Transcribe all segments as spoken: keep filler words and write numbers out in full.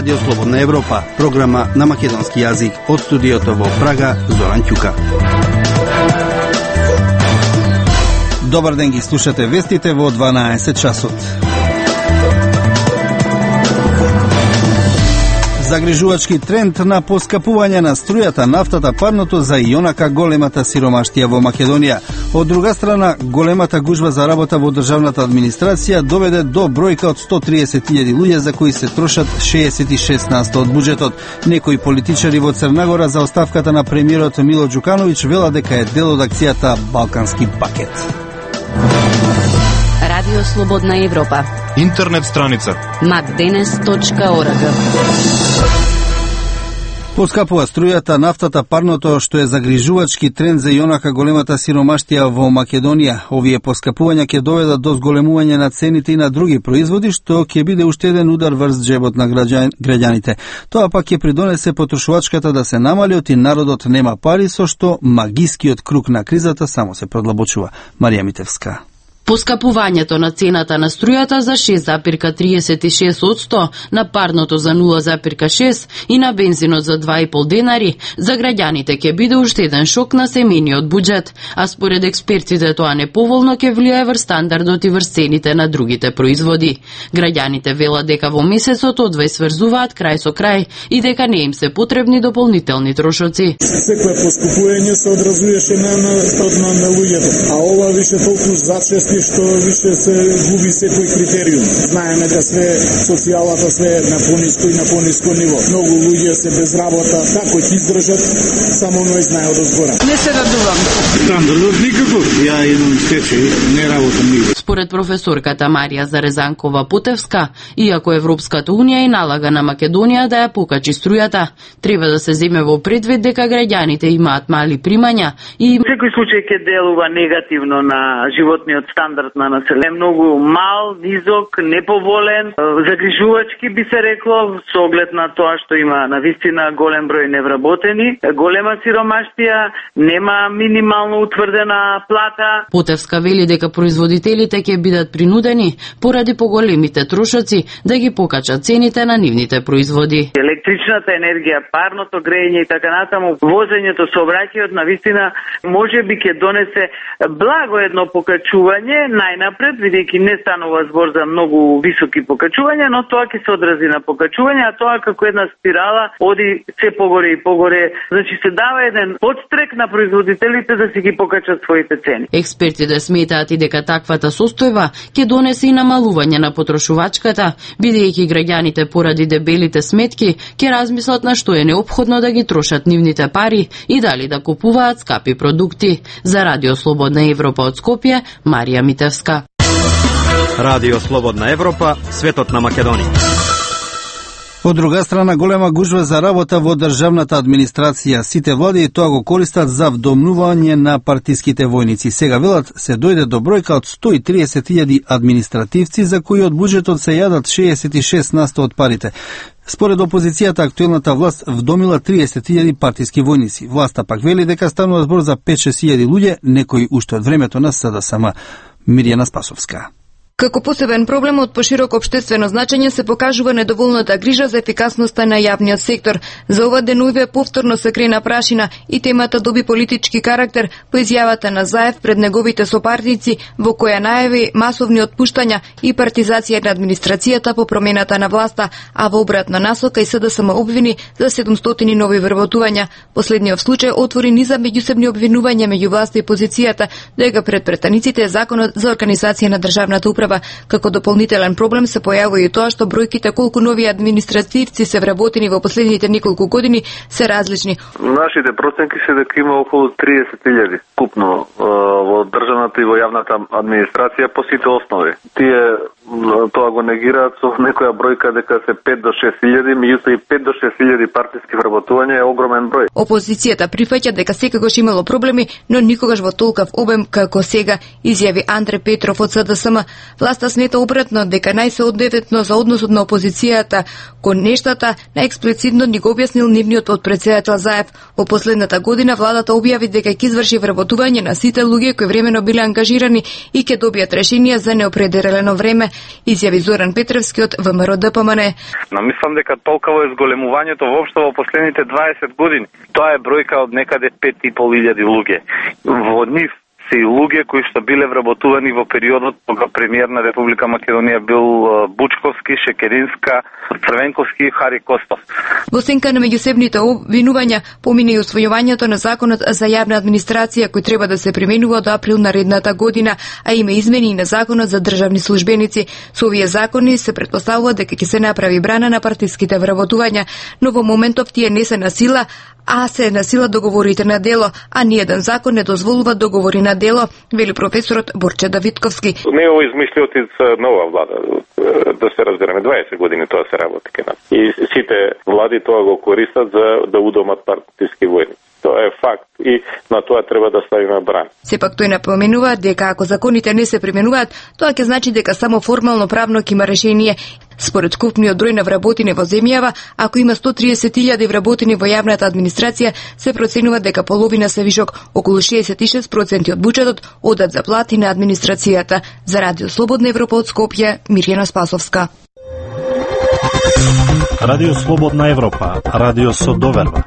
Радио Слободна Европа, програма на македонски јазик. Од студиото во Прага, Зоран Ќука. Добар ден, ги слушате вестите во дванаесет часот. Загрижувачки тренд на поскапување на струјата, нафтата, парното за ионака големата сиромаштија во Македонија. Од друга страна, големата гужва за работа во државната администрација доведе до бројка од сто триесет илјади луѓе за кои се трошат шеесет и шест на сто од буџетот. Некои политичари во Црнагора за оставката на премиерот Мило Џукановиќ велат дека е дел од акцијата Балкански пакет. Радио Слободна Европа. Интернет страница макденес точка орг. Поскапува струјата, нафтата, парното, што е загрижувачки тренд за ионака големата сиромаштија во Македонија. Овие поскапувања ќе доведат до зголемување на цените и на други производи, што ќе биде уште еден удар врз джебот на граѓаните. Тоа пак ќе придонесе потрошувачката да се намали, и народот нема пари, со што магискиот круг на кризата само се продлабочува. Марија Митевска. Поскапувањето на цената на струјата за шест зарез триесет и шест одсто, на парното за нула зарез шест и на бензинот за два и пол денари, за граѓаните ќе биде уште еден шок на семејниот буџет, а според експертите тоа неповолно ќе влијае врз стандардот и врз цените на другите производи. Граѓаните велат дека во месецот одвај сврзуваат крај со крај и дека не им се потребни дополнителни трошоци. Секое поскупување се одразуваше на на на луѓето, а ова више толку зачести што више се губи секој критериум. Знаеме да све социјалата све на пониско и на пониско ниво. Многу луѓе се без работа, како ќе издржат, само ној знае од озгора. Не се радувам. Стандардот никако. Ја еден стечај, не работам нигде. Според професорката Марија Зарезанкова-Путевска, иако Европската унија и налага на Македонија да ја покачи струјата, треба да се земе во предвид дека граѓаните имаат мали примања и секој случај ќе делува негативно на животниот стандард на население. Многу мал, низок, неповолен, загрижувачки би се рекло, со оглед на тоа што има навистина голем број невработени, голема сиромаштија, нема минимално утврдена плата. Путевска вели дека производителите ќе бидат принудени поради поголемите трошоци да ги покачат цените на нивните производи. Електричната енергија, парното грејење и така натаму, возењето, сообраќајот навистина можеби ќе донесе благо едно покачување најнапред, бидејќи не станува збор за многу високи покачувања, но тоа ќе се одрази на покачување, а тоа како една спирала оди се погоре и погоре. Значи се дава еден подстрек на производителите да си ги покачат своите цени. Експертите сметаат и дека таквата состојба ќе донесе и намалување на потрошувачката, бидејќи граѓаните поради дебелите сметки ќе размислат на што е неопходно да ги трошат нивните пари и дали да купуваат скапи продукти. За Радио Слободна Европа од Скопје, Марија Митевска. Радио Слободна Европа, светот на Македонија. Од друга страна, голема гужва за работа во државната администрација. Сите влади тоа го користат за вдомнување на партиските војници. Сега велат се дојде до бројка од сто и триесет илјади административци за кои од буџетот се јадат шеесет и шест на сто од парите. Според опозицијата, актуелната власт вдомила триесет илјади партиски војници. Власта пак вели дека станува збор за пет-шест илјади луѓе, некои уште од времето на СДСМ. Мирјана Спасовска. Како посебен проблем од пошироко општествено значење се покажува недоволната грижа за ефикасноста на јавниот сектор. За ова денуве повторно се крена прашина и темата доби политички карактер по изјавата на Заев пред неговите сопартници, во која најави масовни отпуштања и партизација на администрацијата по промената на власта, а во обратна насока и СДСМ обвини за седумстотини нови вработувања. Последниот случај отвори низ меѓусебни обвинувања меѓу власта и опозицијата дека пред претаниците е законот за организација на државната управа. Како дополнителен проблем се појавува и тоа што бројките колку нови административци се вработени во последните неколку години се различни. Нашите проценки се дека има околу триесет илјади купно во државната и во јавната администрација по сите основи. Тие тоа го негираат со некоја бројка дека се пет до шест илјади, меѓутоа и пет до шест илјади партиски вработувања е огромен број. Опозицијата прифаќа дека секогаш имало проблеми, но никогаш во толков обем како сега, изјави Андре Петров од СДСМ. Власта смета обратно дека најсеодветно за односот на опозицијата кон нештата најексплицитно ни го објаснил нивниот подпредседател Заев. Во последната година владата објави дека ќе изврши вработување на сите луѓе кои времено биле ангажирани и ќе добијат решенија за неопределено време. изјави Зоран Петревски од ВМРО Д П М Н. Но мислам дека толкова е зголемувањето воопшто во последните дваесет години. Тоа е бројка од некаде пет и пол илјади луѓе. Во нив се и луѓе кои што биле вработувани во периодот кога премиер на Република Македонија бил Бучковски, Шекеринска, Црвенковски и Хари Костов. Во сенка на меѓусебните обвинувања помине и усвојувањето на Законот за јавна администрација кој треба да се применува до април наредната година, а има измени и на Законот за државни службеници. Со овие закони се претпоставува дека ќе се направи брана на партиските вработувања, но во моментов тие не се на сила, а се на сила договорите на дело, а ниеден закон не дозволува договори на дело, вели професорот Борче Давидковски. Не е измислиот нова влада, да се разбереме, дваесет години тоа се работи кај нас. И сите влади тоа го користат за да удомат партиски војни. Тоа е факт и на тоа треба да ставиме бран. Сепак тој напоменува дека ако законите не се применуваат, тоа ќе значи дека само формално правно ќе има решение. Според вкупниот број на вработени во земјава, ако има сто триесет илјади вработени во јавната администрација, се проценува дека половина се вишок, околу шеесет и шест проценти од буџетот одат за плати на администрацијата. За Радио Слободна Европа од Скопје, Мирјана Спасовска. Радио Слободна Европа, радио со доверба.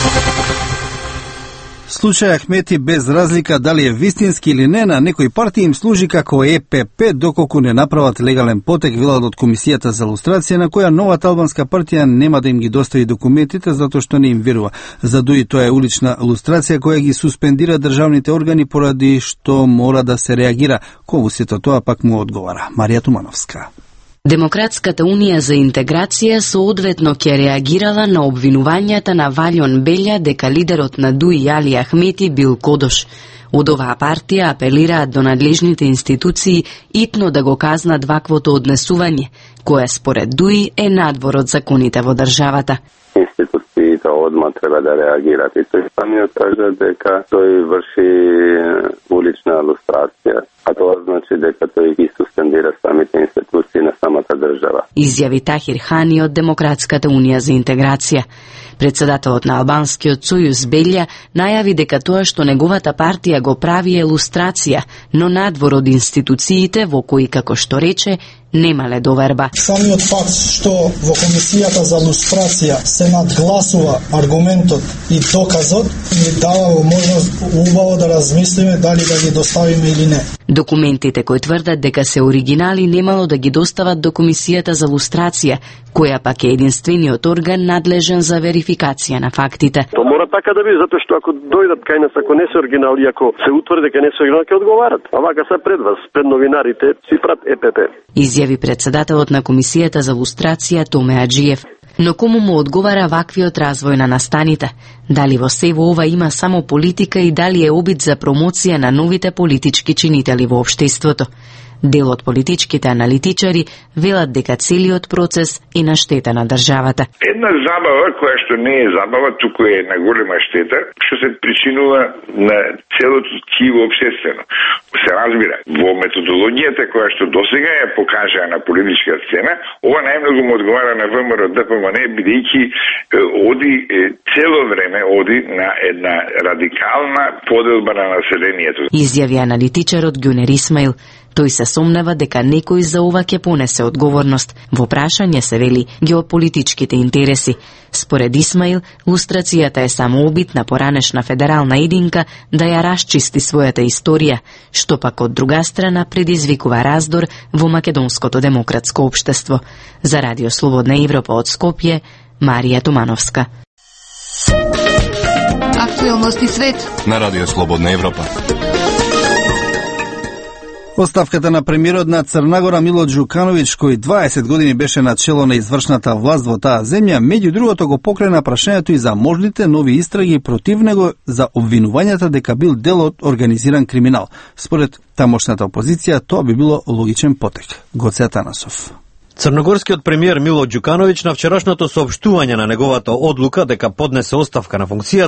Случај Ахмети, без разлика дали е вистински или не, на некои партии им служи како Е П П доколку не направат легален потек, велат од Комисијата за лустрација, на која новата албанска партија нема да им ги достави документите затоа што не им верува. Задуи тоа е улична лустрација која ги суспендира државните органи поради што мора да се реагира. Колку сето тоа пак му одговара Марија Тумановска. Демократската унија за интеграција соодветно ќе реагирала на обвинувањата на Валјон Белја дека лидерот на Дуи Али Ахмети бил кодош. Од оваа партија апелираат до надлежните институции итно да го казнат ваквото однесување, кое според Дуи е надвор од законите во државата. Институциите одма треба да реагираат и тој самиот кажа дека тој врши улична лустрација, а тоа значи дека тој ги суспендира самите институции на самата држава. Изјави Тахир Хани од Демократската унија за интеграција. Председателот на албанскиот сојуз Белја најави дека тоа што неговата партија го прави е лустрација, но надвор од институциите во кои, како што рече, немале доверба. Самиот факт што во Комисијата за лустрација се надгласува аргументот и доказот ни дава можност убаво да размислиме дали да ги доставиме или не. Документите кои тврдат дека се оригинали немало да ги достават до Комисијата за лустрација, која пак е единствениот орган надлежен за верификација на фактите. То мора така да биде, затоа што ако дојдат кај нас, ако не се оригинали, ако се утврди дека не се оригинали, ќе одговарат. А вака се пред вас, пред новинарите, си прат Е П П. Изјави председателот на Комисијата за лустрација Томе Аџиев. Но кому му одговара ваквиот развој на настаните? Дали во сево ова има само политика и дали е обид за промоција на новите политички чинители во општеството? Дел од политичките аналитичари велат дека целиот процес е на штета на државата. Една забава која што не е забава, туку е на голема штета, што се причинува на целото ткиво општествено. Се разбира, во методологијата која што досега ја покажа на политичка сцена, ова најмногу му одговара на Вэ М Р Д П М Н, бидејќи оди цело време оди на една радикална поделба на населението. Изјави аналитичарот Гюнер Исмаил. Тој се сомнева дека некој за ова ќе понесе одговорност. Во прашање се вели геополитичките интереси. Според Исмаил, лустрацијата е само обид на поранешна федерална единка да ја расчисти својата историја, што пак од друга страна предизвикува раздор во македонското демократско општество. За Радио Слободна Европа од Скопје, Марија Тумановска. Актуелности свет на Радио Слободна Европа. Оставката на премиерот на Црнагора Мило Ѓукановиќ, кој дваесет години беше на чело на извршната власт во таа земја, меѓу другото го покрена прашањето и за можните нови истраги против него за обвинувањата дека бил дел од организиран криминал. Според тамошната опозиција, тоа би било логичен потек. Гоце Атанасов. Црногорскиот премиер Мило Ѓукановиќ на вчерашното соопштување на неговата одлука дека поднесе оставка на функцијата,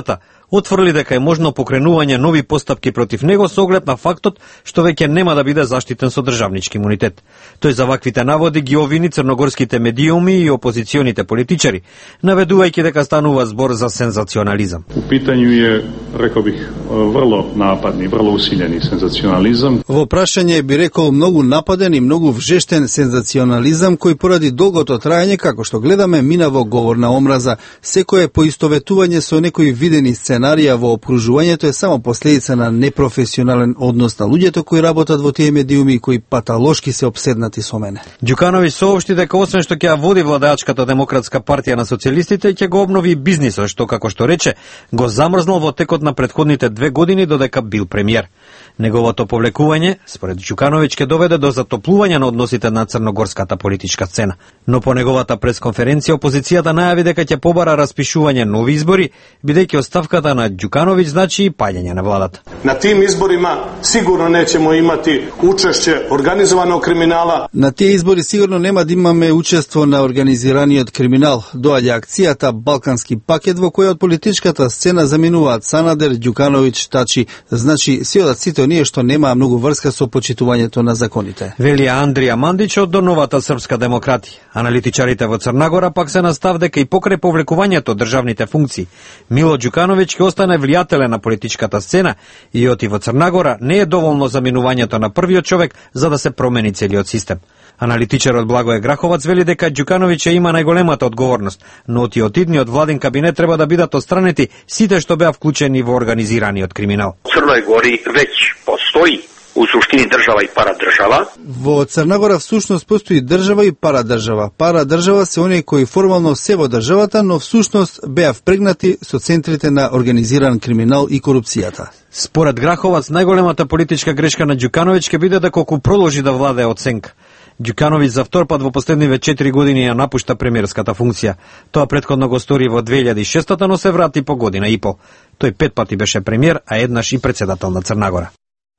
отфрли дека е можно покренување нови постапки против него со оглед на фактот што веќе нема да биде заштитен со државнички имунитет. Тој за ваквите наводи ги обвини црногорските медиуми и опозиционите политичари, наведувајќи дека станува збор за сензационализам. У питању е, рекол бих, врло нападни, врло усилени сензационализам. Во прашање би рекол многу нападен и многу вжештен сензационализам кој поради долгото трајање, како што гледаме, мина во говор на омраза. Секое поистоветување со некои видени сценарија во опкружувањето е само последица на непрофесионален однос на луѓето кои работат во тие медиуми и кои патолошки се обседнати со мене. Ѓукановиќ соопшти дека освен што ќе ја води владеачката Демократска партија на социјалистите, ќе го обнови бизнисот, што како што рече, го замрзнал во текот на претходните две години додека бил премиер. Неговото повлекување, според Ѓукановиќ, ќе доведе до затоплување на односите на црногорската политичка сцена. Но по неговата пресконференција опозицијата најави дека ќе побара распишување нови избори, бидејќи оставката на Ѓукановиќ значи и паѓање на владата. На тим изборима сигурно неќемо имати учешće организованog криминала. На тие избори сигурно нема да имаме учество на организираниот криминал. Доаѓа акцијата Балкански пакет во која од политичката сцена заминуваат Санадер, Ѓукановиќ, Тачи, значи си одат сите оние што немаа многу врска со почитувањето на законите. Вели Андрија Мандич од до Новата српска демократија. Аналитичарите во Црна Гора пак се настав дека и покрај повлекувањето државните функции, Мило Ѓукановиќ ќе остане влијателен на политичката сцена и оти во Црна Гора не е доволно заминувањето на првиот човек за да се промени целиот систем. Аналитичарот Благое Граховац вели дека Ѓукановиќ има најголемата одговорност, но оти од идниот владин кабинет треба да бидат отстранети сите што беа вклучени во организираниот криминал. Црној Гори веќе постои у суштини држава и парадржава. Во Црна Гора всушност постои држава и парадржава. Парадржава се оние кои формално се во државата, но всушност беа впрегнати со центрите на организиран криминал и корупцијата. Според Граховац, најголемата политичка грешка на Ѓукановиќ ќе биде да колку продолжи да владее од сенка. Ѓукановиќ за втор пат во последниве четири години ја напушта премиерската функција. Тоа претходно го стори во две илјади и шеста, но се врати по година и пол. Тој пет пати беше премиер, а еднаш и председател на Црна Гора.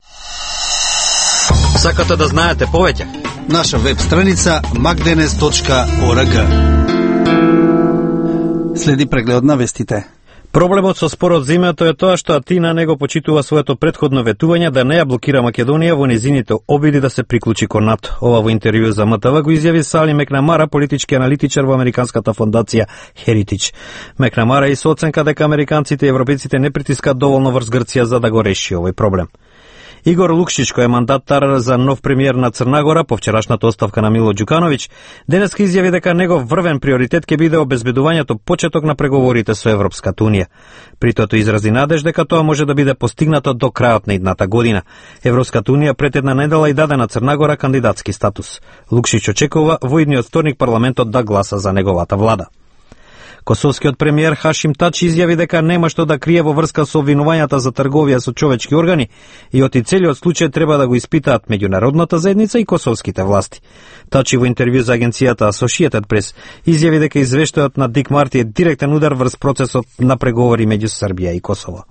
Сакате да знаете повеќе? Наша веб страница макденес точка орг. Следи преглед на вестите. Проблемот со спорот за името е тоа што Атина него почитува своето претходно ветување да не ја блокира Македонија во незините обиди да се приклучи кон НАТО. Ова во интервју за М Т В го изјави Сали Мекнамара, политички аналитичар во американската фондација Heritage. Мекнамара и со оценка дека американците и европејците не притискаат доволно врз Грција за да го реши овој проблем. Игор Лукшич, кој е мандатар за нов премиер на Црна Гора по вчерашната оставка на Мило Ѓукановиќ, денеска изјави дека негов врвен приоритет ќе биде обезбедувањето почеток на преговорите со Европската унија. При тоа изрази надеж дека тоа може да биде постигнато до крајот на идната година. Европската унија пред една недела и даде на Црна Гора кандидатски статус. Лукшич очекува во идниот вторник парламентот да гласа за неговата влада. Косовскиот премиер Хашим Тачи изјави дека нема што да крие во врска со обвинувањата за трговија со човечки органи и оти целиот случај треба да го испитаат меѓународната заедница и косовските власти. Тачи во интервју за агенцијата Associated Press изјави дека извештајот на Дик Марти е директен удар врз процесот на преговори меѓу Србија и Косово.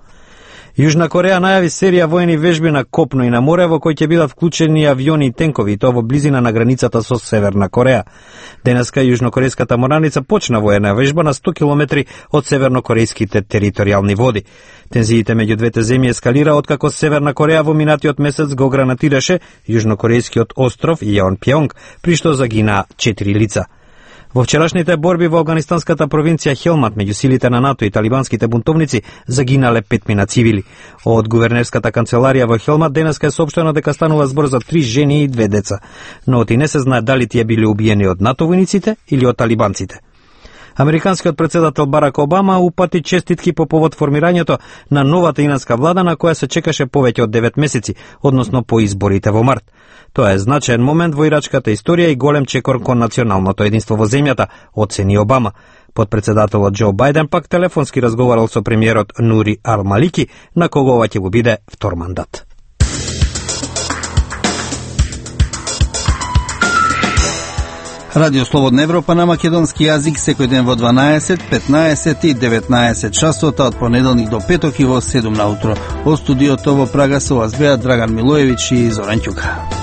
Јужна Кореја најави серија воени вежби на копно и на море во кои ќе бидат вклучени авиони и тенкови, и тоа во близина на границата со Северна Кореја. Денеска јужнокорејската морнаница почна воена вежба на сто километри од севернокорејските територијални води. Тензиите меѓу двете земји ескалира откако Северна Кореја во минатиот месец го гранатираше јужнокорејскиот остров Јонпјонг, при што загинаа четири лица. Во вчерашните борби во афганистанската провинција Хелмат меѓу силите на НАТО и талибанските бунтовници загинале петмина цивили. Од гувернерската канцеларија во Хелмат денеска е соопштено дека станува збор за три жени и две деца, но оти не се знае дали тие биле убиени од НАТО војниците или од талибанците. Американскиот председател Барак Обама упати честитки по повод формирањето на новата инанска влада на која се чекаше повеќе од девет месеци, односно по изборите во март. Тоа е значаен момент во ирачката историја и голем чекор кон националното единство во земјата, оцени Обама. Подпредседателот Џо Бајден пак телефонски разговарал со премиерот Нури Ал-Малики, на кого ова ќе го биде втор мандат. Радио Слободна Европа на македонски јазик секој ден во дванаесет, петнаесет и деветнаесет часот од понеделник до петок и во седум наутро. Во студиото во Прага се вас беа Драган Милоевиќ и Зоран Ќука.